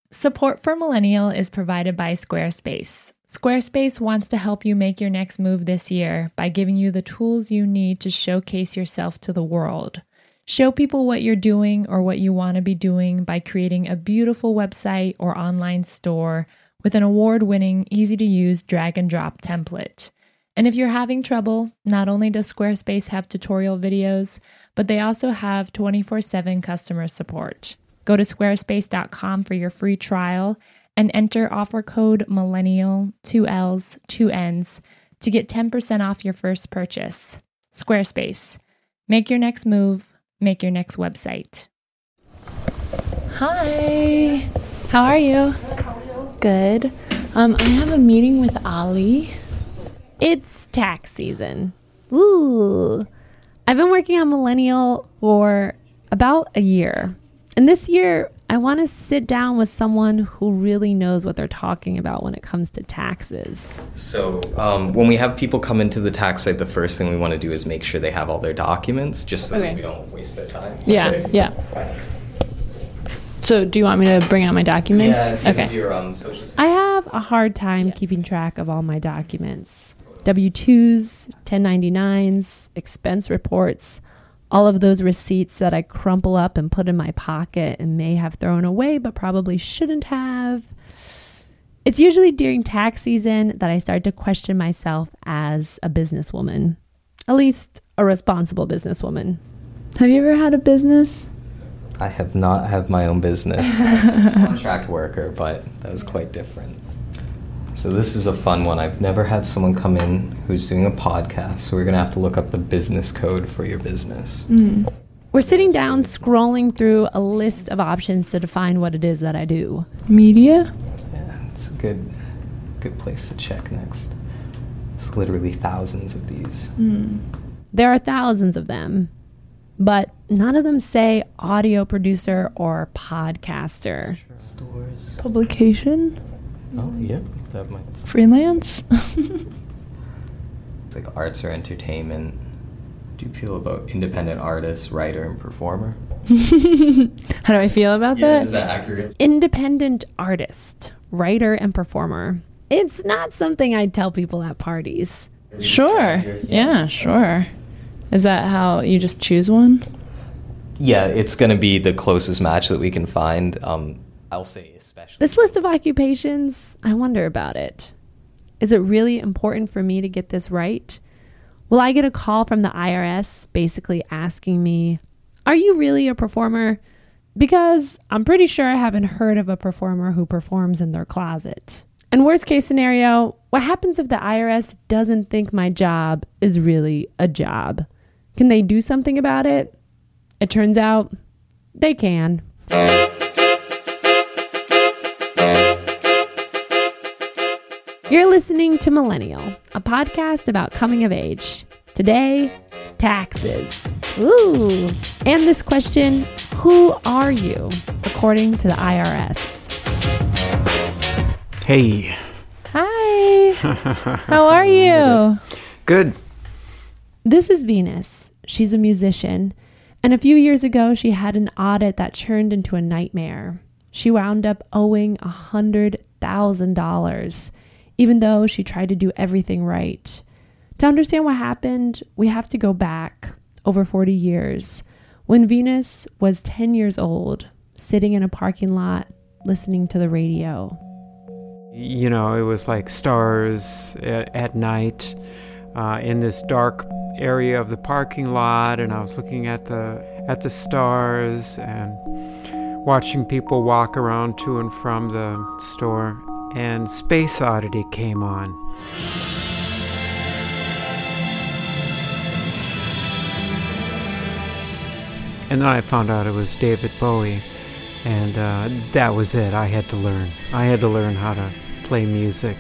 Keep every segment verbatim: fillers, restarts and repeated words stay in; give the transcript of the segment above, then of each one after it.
Support for Millennial is provided by Squarespace. Squarespace wants to help you make your next move this year by giving you the tools you need to showcase yourself to the world. Show people what you're doing or what you want to be doing by creating a beautiful website or online store with an award-winning, easy-to-use drag-and-drop template. And if you're having trouble, not only does Squarespace have tutorial videos, but they also have twenty-four seven customer support. Go to squarespace dot com for your free trial and enter offer code millennial, two L's, two N's, to get ten percent off your first purchase. Squarespace. Make your next move. Make your next website. Hi. How are you? Good. Um, I have a meeting with Ali. It's tax season. Ooh. I've been working on Millennial for about a year. And this year, I want to sit down with someone who really knows what they're talking about when it comes to taxes. So um, when we have people come into the tax site, the first thing we want to do is make sure they have all their documents, just so okay. that we don't waste their time. Yeah, okay. yeah. So do you want me to bring out my documents? Yeah, if you okay. have your um, social security. I have a hard time yeah. keeping track of all my documents. W two's, ten ninety-nines, expense reports, all of those receipts that I crumple up and put in my pocket and may have thrown away but probably shouldn't have. It's usually during tax season that I start to question myself as a businesswoman, at least a responsible businesswoman. Have you ever had a business? I have not had my own business. I'm a contract worker, but that was quite different. So this is a fun one. I've never had someone come in who's doing a podcast, so we're going to have to look up the business code for your business. Mm. We're sitting down scrolling through a list of options to define what it is that I do. Media? Yeah, it's a good, good place to check next. There's literally thousands of these. Mm. There are thousands of them, but none of them say audio producer or podcaster. Stores. Publication? Oh, yeah. That might. Freelance? It's like arts or entertainment. Do you feel about independent artist, writer, and performer? How do I feel about yeah, that? Is that accurate? Independent artist, writer, and performer. It's not something I'd tell people at parties. Sure. Yeah, sure. Is that how you just choose one? Yeah, it's going to be the closest match that we can find. Um, I'll say especially. This list of occupations, I wonder about it. Is it really important for me to get this right? Will I get a call from the I R S basically asking me, are you really a performer? Because I'm pretty sure I haven't heard of a performer who performs in their closet. And worst case scenario, what happens if the I R S doesn't think my job is really a job? Can they do something about it? It turns out they can. You're listening to Millennial, a podcast about coming of age. Today, taxes. Ooh. And this question, who are you, according to the I R S? Hey. Hi. How are you? Good. This is Venus. She's a musician. And a few years ago, she had an audit that turned into a nightmare. She wound up owing one hundred thousand dollars. Even though she tried to do everything right. To understand what happened, we have to go back over forty years, when Venus was ten years old, sitting in a parking lot, listening to the radio. You know, it was like stars at, at night uh, in this dark area of the parking lot, and I was looking at the at the stars and watching people walk around to and from the store. And Space Oddity came on. And then I found out it was David Bowie. And uh, that was it. I had to learn. I had to learn how to play music.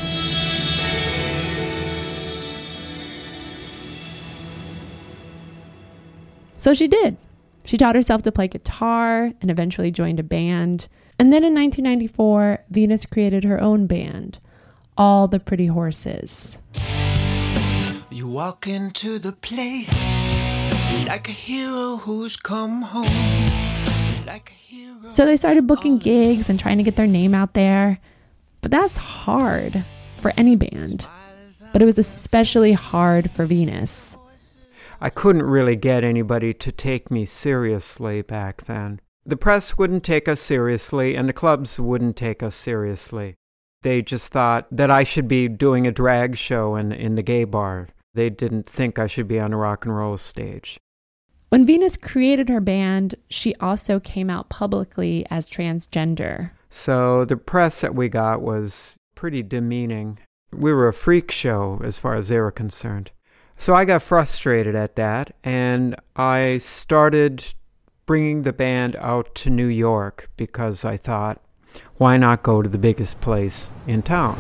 So she did. She taught herself to play guitar and eventually joined a band. And then in nineteen ninety-four, Venus created her own band, All the Pretty Horses. You walk into the place like a hero who's come home, like a hero. So they started booking gigs and trying to get their name out there. But that's hard for any band. But it was especially hard for Venus. I couldn't really get anybody to take me seriously back then. The press wouldn't take us seriously, and the clubs wouldn't take us seriously. They just thought that I should be doing a drag show in, in the gay bar. They didn't think I should be on a rock and roll stage. When Venus created her band, she also came out publicly as transgender. So the press that we got was pretty demeaning. We were a freak show as far as they were concerned. So I got frustrated at that, and I started bringing the band out to New York because I thought, why not go to the biggest place in town?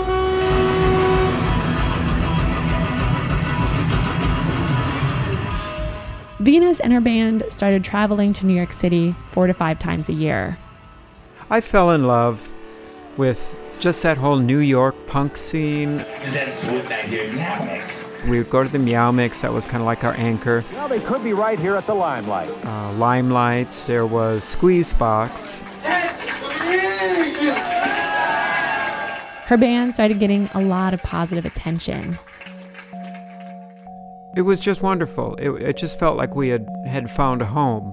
Venus and her band started traveling to New York City four to five times a year. I fell in love with just that whole New York punk scene. We would go to the Meow Mix, that was kind of like our anchor. Well, they could be right here at the Limelight. Uh, Limelight, there was Squeezebox. Her band started getting a lot of positive attention. It was just wonderful. It, it just felt like we had, had found a home.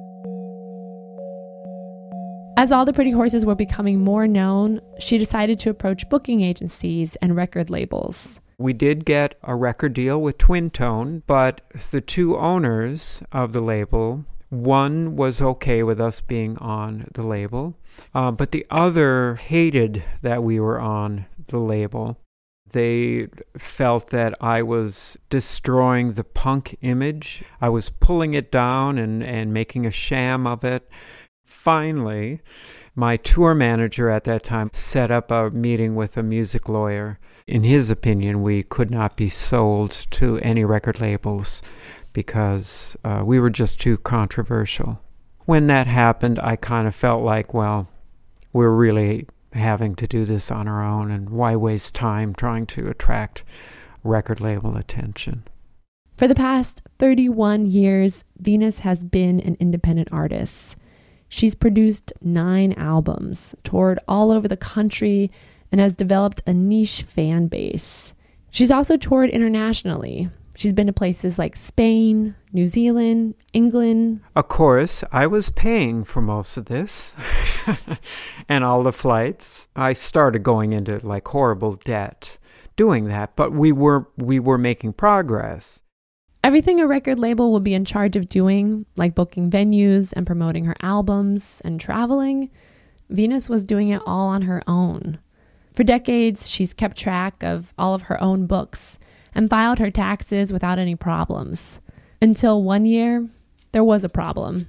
As All the Pretty Horses were becoming more known, she decided to approach booking agencies and record labels. We did get a record deal with Twin Tone, but the two owners of the label, one was okay with us being on the label, uh, but the other hated that we were on the label. They felt that I was destroying the punk image. I was pulling it down and, and making a sham of it. Finally, my tour manager at that time set up a meeting with a music lawyer. In his opinion, we could not be sold to any record labels because uh, we were just too controversial. When that happened, I kind of felt like, well, we're really having to do this on our own, and why waste time trying to attract record label attention? For the past thirty-one years, Venus has been an independent artist. She's produced nine albums, toured all over the country, and has developed a niche fan base. She's also toured internationally. She's been to places like Spain, New Zealand, England. Of course, I was paying for most of this and all the flights. I started going into like horrible debt doing that, but we were we were making progress. Everything a record label will be in charge of doing, like booking venues and promoting her albums and traveling, Venus was doing it all on her own. For decades, she's kept track of all of her own books and filed her taxes without any problems. Until one year, there was a problem.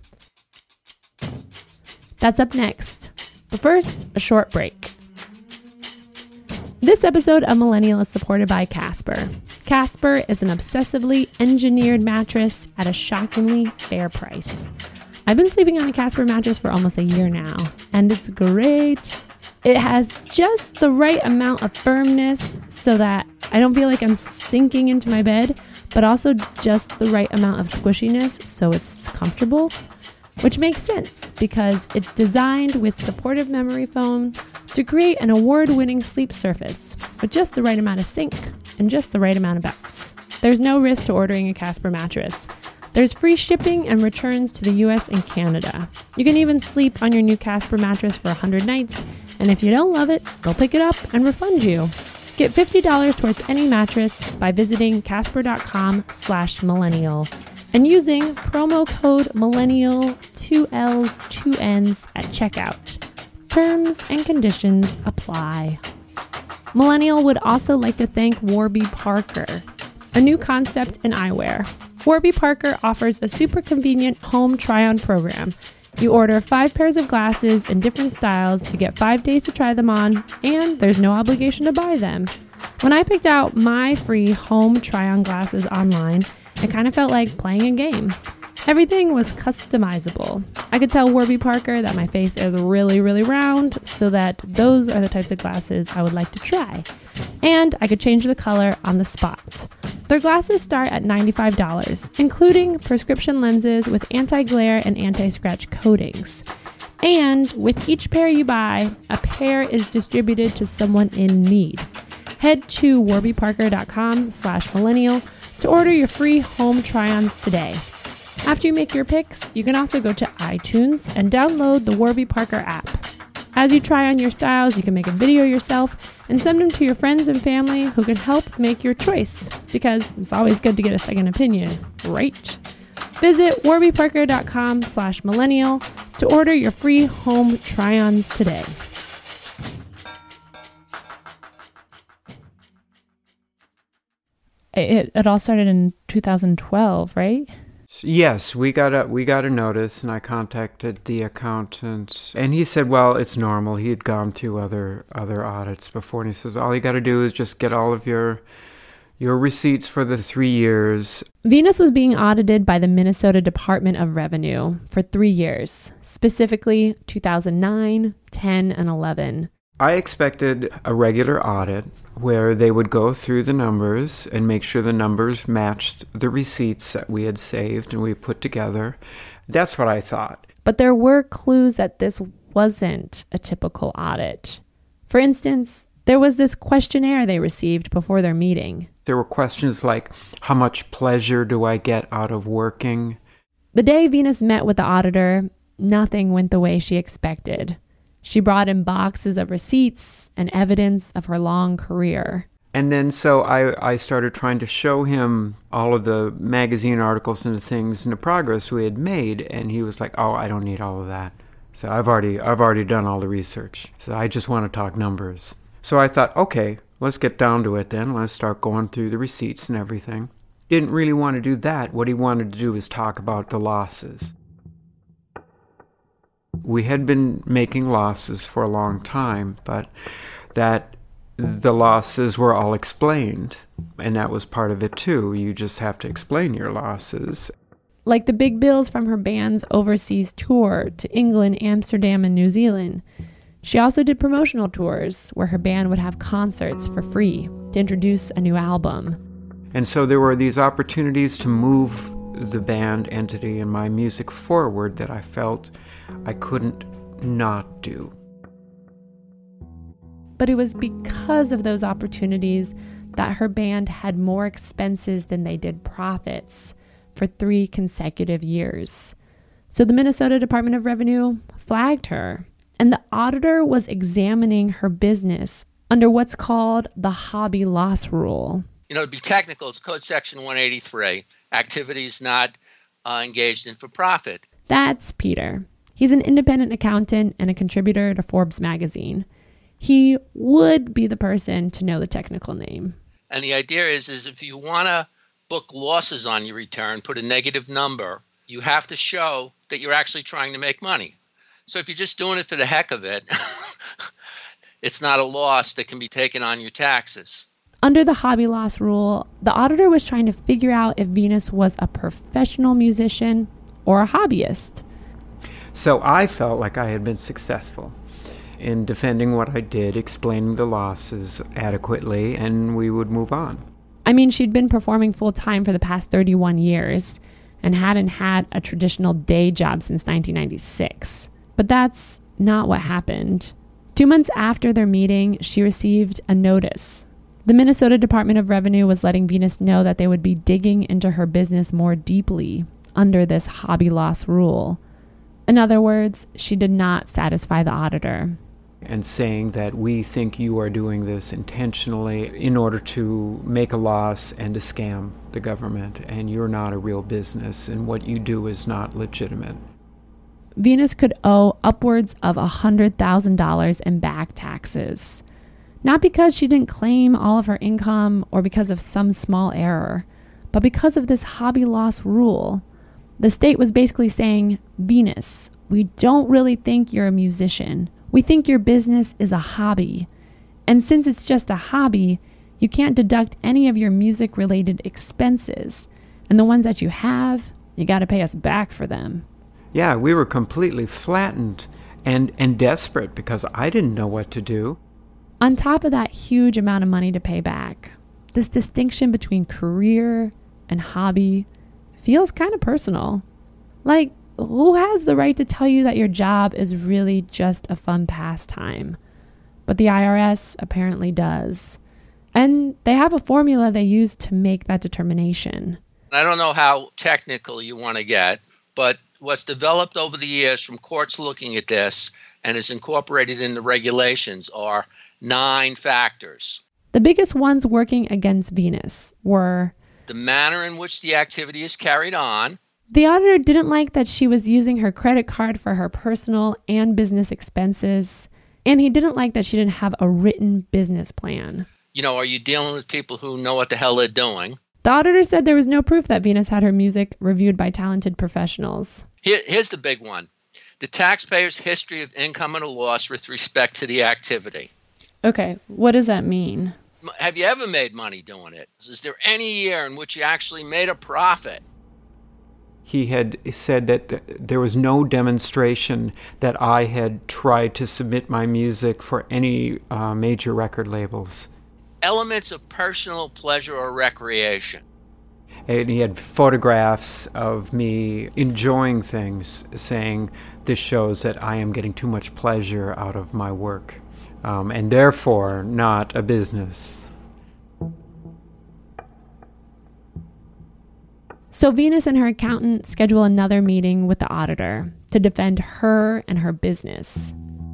That's up next. But first, a short break. This episode of Millennial is supported by Casper. Casper is an obsessively engineered mattress at a shockingly fair price. I've been sleeping on a Casper mattress for almost a year now, and it's great. It has just the right amount of firmness so that I don't feel like I'm sinking into my bed, but also just the right amount of squishiness so it's comfortable, which makes sense because it's designed with supportive memory foam to create an award-winning sleep surface with just the right amount of sink and just the right amount of bounce. There's no risk to ordering a Casper mattress. There's free shipping and returns to the U S and Canada. You can even sleep on your new Casper mattress for one hundred nights, and if you don't love it, they'll pick it up and refund you. Get fifty dollars towards any mattress by visiting casper.com slash millennial and using promo code millennial, two L's, two N's at checkout. Terms and conditions apply. Millennial would also like to thank Warby Parker, a new concept in eyewear. Warby Parker offers a super convenient home try-on program. You order five pairs of glasses in different styles, you get five days to try them on, and there's no obligation to buy them. When I picked out my free home try-on glasses online, it kind of felt like playing a game. Everything was customizable. I could tell Warby Parker that my face is really, really round, so that those are the types of glasses I would like to try. And I could change the color on the spot. Their glasses start at ninety-five dollars, including prescription lenses with anti-glare and anti-scratch coatings. And with each pair you buy, a pair is distributed to someone in need. Head to warbyparker.com slash millennial to order your free home try-ons today. After you make your picks, you can also go to iTunes and download the Warby Parker app. As you try on your styles, you can make a video yourself and send them to your friends and family who can help make your choice, because it's always good to get a second opinion, right? Visit warbyparker.com slash millennial to order your free home try-ons today. It, it all started in two thousand twelve, right? Yes, we got a we got a notice, and I contacted the accountant, and he said, well, it's normal. He had gone through other other audits before, and he says, all you got to do is just get all of your your receipts for the three years. Venus was being audited by the Minnesota Department of Revenue for three years, specifically two thousand nine, ten, and eleven. I expected a regular audit where they would go through the numbers and make sure the numbers matched the receipts that we had saved and we put together. That's what I thought. But there were clues that this wasn't a typical audit. For instance, there was this questionnaire they received before their meeting. There were questions like, how much pleasure do I get out of working? The day Venus met with the auditor, nothing went the way she expected. She brought in boxes of receipts and evidence of her long career. And then so I, I started trying to show him all of the magazine articles and the things and the progress we had made. And he was like, oh, I don't need all of that. So I've already I've already done all the research. So I just want to talk numbers. So I thought, okay, let's get down to it then. Let's start going through the receipts and everything. Didn't really want to do that. What he wanted to do was talk about the losses. We had been making losses for a long time, but that the losses were all explained, and that was part of it too. You just have to explain your losses. Like the big bills from her band's overseas tour to England, Amsterdam, and New Zealand. She also did promotional tours where her band would have concerts for free to introduce a new album. And so there were these opportunities to move the band entity and my music forward that I felt I couldn't not do. But it was because of those opportunities that her band had more expenses than they did profits for three consecutive years. So the Minnesota Department of Revenue flagged her, and the auditor was examining her business under what's called the hobby loss rule. You know, to be technical, it's Code Section one eighty-three, activities not uh, engaged in for profit. That's Peter. He's an independent accountant and a contributor to Forbes magazine. He would be the person to know the technical name. And the idea is, is if you want to book losses on your return, put a negative number, you have to show that you're actually trying to make money. So if you're just doing it for the heck of it, it's not a loss that can be taken on your taxes. Under the hobby loss rule, the auditor was trying to figure out if Venus was a professional musician or a hobbyist. So I felt like I had been successful in defending what I did, explaining the losses adequately, and we would move on. I mean, she'd been performing full-time for the past thirty-one years and hadn't had a traditional day job since nineteen ninety-six. But that's not what happened. Two months after their meeting, she received a notice. The Minnesota Department of Revenue was letting Venus know that they would be digging into her business more deeply under this hobby loss rule. In other words, she did not satisfy the auditor. And saying that we think you are doing this intentionally in order to make a loss and to scam the government, and you're not a real business, and what you do is not legitimate. Venus could owe upwards of one hundred thousand dollars in back taxes. Not because she didn't claim all of her income or because of some small error, but because of this hobby loss rule. The state was basically saying, Venus, we don't really think you're a musician. We think your business is a hobby. And since it's just a hobby, you can't deduct any of your music-related expenses. And the ones that you have, you got to pay us back for them. Yeah, we were completely flattened and, and desperate because I didn't know what to do. On top of that huge amount of money to pay back, this distinction between career and hobby feels kind of personal. Like, who has the right to tell you that your job is really just a fun pastime? But the I R S apparently does. And they have a formula they use to make that determination. I don't know how technical you want to get, but what's developed over the years from courts looking at this and is incorporated in the regulations are nine factors. The biggest ones working against Venus were the manner in which the activity is carried on. The auditor didn't like that she was using her credit card for her personal and business expenses, and he didn't like that she didn't have a written business plan. You know, are you dealing with people who know what the hell they're doing? The auditor said there was no proof that Venus had her music reviewed by talented professionals. Here, here's the big one. The taxpayer's history of income and a loss with respect to the activity. Okay, what does that mean? Have you ever made money doing it? Is there any year in which you actually made a profit? He had said that th- there was no demonstration that I had tried to submit my music for any uh, major record labels. Elements of personal pleasure or recreation. And he had photographs of me enjoying things, saying this shows that I am getting too much pleasure out of my work, um, and therefore not a business. So Venus and her accountant schedule another meeting with the auditor to defend her and her business.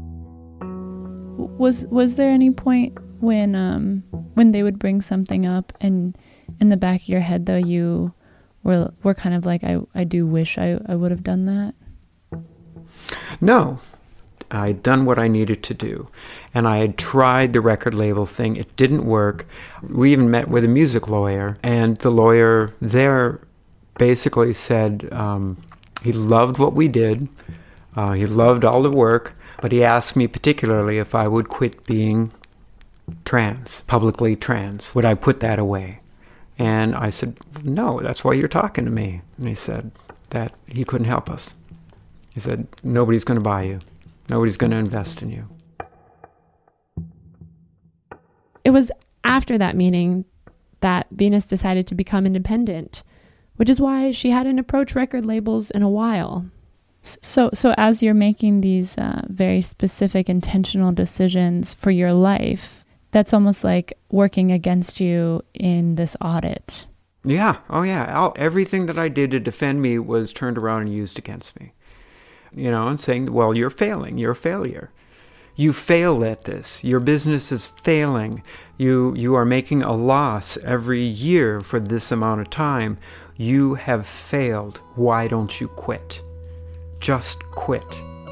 Was was there any point when um when they would bring something up and in the back of your head though you were were kind of like I, I do wish I, I would have done that? No. I'd done what I needed to do. And I had tried the record label thing. It didn't work. We even met with a music lawyer, and the lawyer there basically said um, he loved what we did. Uh, he loved all the work, but he asked me particularly if I would quit being trans, publicly trans. Would I put that away? And I said, no, that's why you're talking to me. And he said that he couldn't help us. He said, nobody's going to buy you. Nobody's going to invest in you. It was after that meeting that Venus decided to become independent, which is why she hadn't approached record labels in a while. So, so as you're making these uh, very specific, intentional decisions for your life, that's almost like working against you in this audit. Yeah. Oh, yeah. All, everything that I did to defend me was turned around and used against me. You know, and saying, well, you're failing. You're a failure. You fail at this. Your business is failing. You you are making a loss every year for this amount of time. You have failed. Why don't you quit? Just quit.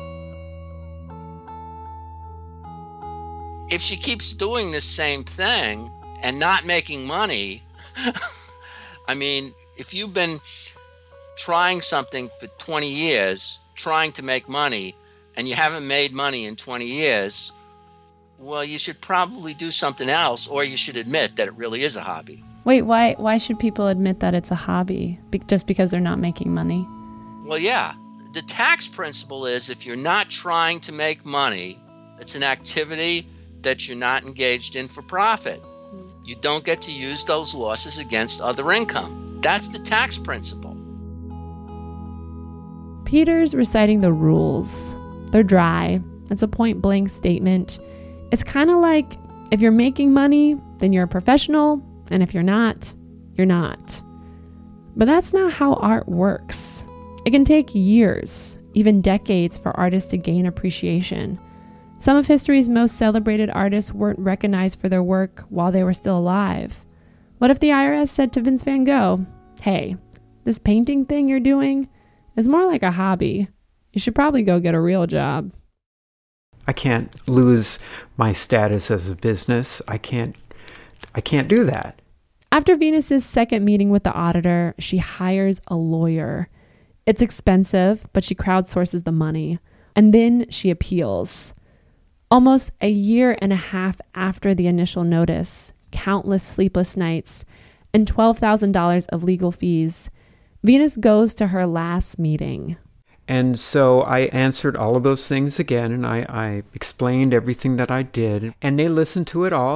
If she keeps doing this same thing and not making money, I mean, if you've been trying something for twenty years, trying to make money, and you haven't made money in twenty years, well, you should probably do something else, or you should admit that it really is a hobby. Wait, why why should people admit that it's a hobby? Be- just because they're not making money? Well, yeah. The tax principle is if you're not trying to make money, it's an activity that you're not engaged in for profit. You don't get to use those losses against other income. That's the tax principle. Peter's reciting the rules. They're dry. It's a point-blank statement. It's kind of like, if you're making money, then you're a professional, and if you're not, you're not. But that's not how art works. It can take years, even decades, for artists to gain appreciation. Some of history's most celebrated artists weren't recognized for their work while they were still alive. What if the I R S said to Vince Van Gogh, hey, this painting thing you're doing is more like a hobby. You should probably go get a real job. I can't lose my status as a business. I can't I can't do that. After Venus's second meeting with the auditor, she hires a lawyer. It's expensive, but she crowdsources the money. And then she appeals. Almost a year and a half after the initial notice, countless sleepless nights, and twelve thousand dollars of legal fees, Venus goes to her last meeting. And so I answered all of those things again, and I, I explained everything that I did. And they listened to it all,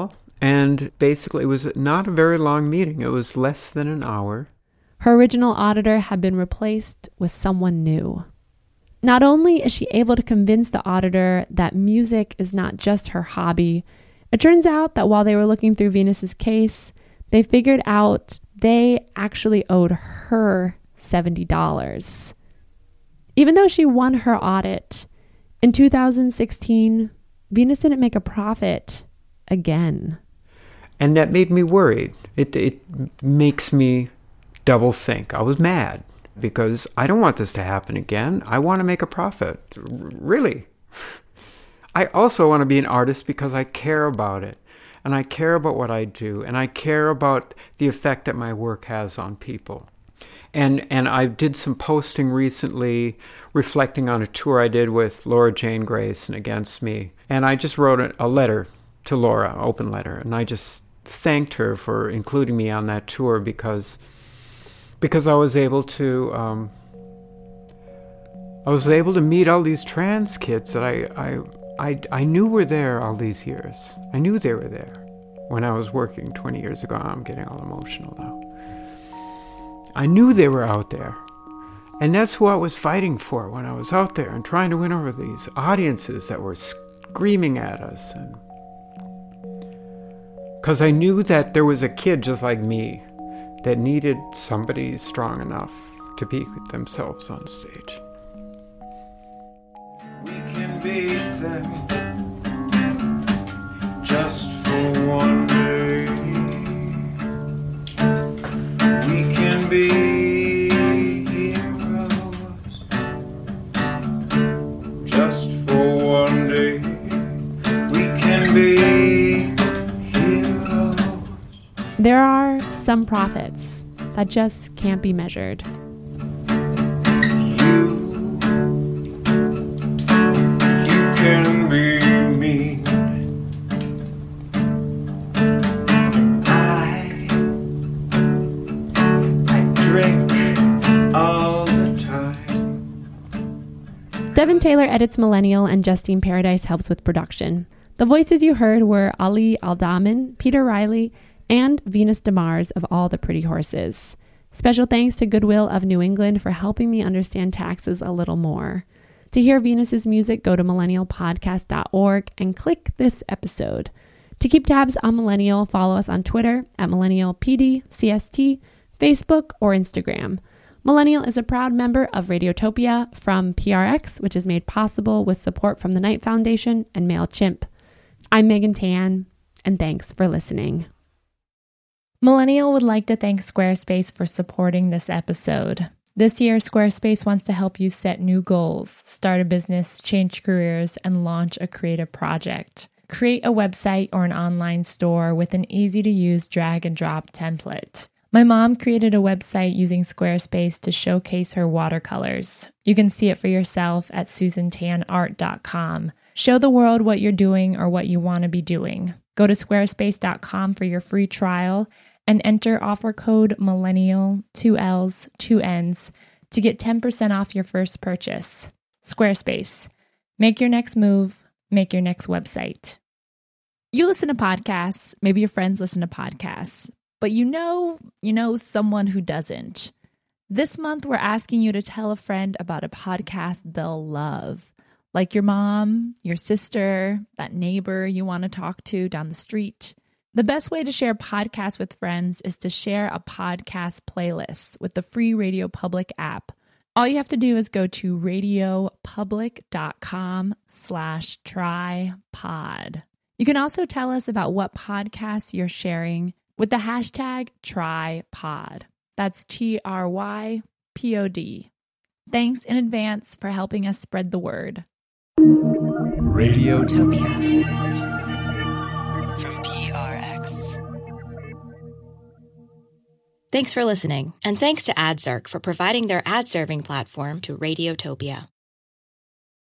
And basically, it was not a very long meeting. It was less than an hour. Her original auditor had been replaced with someone new. Not only is she able to convince the auditor that music is not just her hobby, it turns out that while they were looking through Venus's case, they figured out they actually owed her seventy dollars. Even though she won her audit, in two thousand sixteen, Venus didn't make a profit again. And that made me worried. It, it makes me double think. I was mad because I don't want this to happen again. I want to make a profit. R- really. I also want to be an artist because I care about it. And I care about what I do. And I care about the effect that my work has on people. And and I did some posting recently reflecting on a tour I did with Laura Jane Grace and Against Me. And I just wrote a, a letter to Laura, an open letter. And I just thanked her for including me on that tour because because I was able to um, I was able to meet all these trans kids that I, I I I knew were there all these years. I knew they were there when I was working twenty years ago. I'm getting all emotional now. I knew they were out there. And that's who I was fighting for when I was out there and trying to win over these audiences that were screaming at us. And because I knew that there was a kid just like me that needed somebody strong enough to be themselves on stage. We can beat them just for one day. We can be heroes just for one day. We can be heroes. There are some profits that just can't be measured. You, you can be mean. I, I drink all the time. Devin Taylor edits Millennial and Justine Paradise helps with production. The voices you heard were Ali Aldaman, Peter Riley, and Venus DeMars of All the Pretty Horses. Special thanks to Goodwill of New England for helping me understand taxes a little more. To hear Venus's music, go to millennial podcast dot org and click this episode. To keep tabs on Millennial, follow us on Twitter at Millennial P D C S T, Facebook, or Instagram. Millennial is a proud member of Radiotopia from P R X, which is made possible with support from the Knight Foundation and MailChimp. I'm Megan Tan, and thanks for listening. Millennial would like to thank Squarespace for supporting this episode. This year, Squarespace wants to help you set new goals, start a business, change careers, and launch a creative project. Create a website or an online store with an easy-to-use drag-and-drop template. My mom created a website using Squarespace to showcase her watercolors. You can see it for yourself at susan tan art dot com. Show the world what you're doing or what you want to be doing. Go to squarespace dot com for your free trial and enter offer code millennial, two L's, two N's, to get ten percent off your first purchase. Squarespace. Make your next move. Make your next website. You listen to podcasts. Maybe your friends listen to podcasts. But you know, you know someone who doesn't. This month, we're asking you to tell a friend about a podcast they'll love. Like your mom, your sister, that neighbor you want to talk to down the street. The best way to share podcasts with friends is to share a podcast playlist with the free Radio Public app. All you have to do is go to radiopublic.com slash try pod. You can also tell us about what podcasts you're sharing with the hashtag TryPod. That's T R Y P O D. Thanks in advance for helping us spread the word. Radiotopia. From P R X. Thanks for listening, and thanks to AdZerk for providing their ad-serving platform to Radiotopia.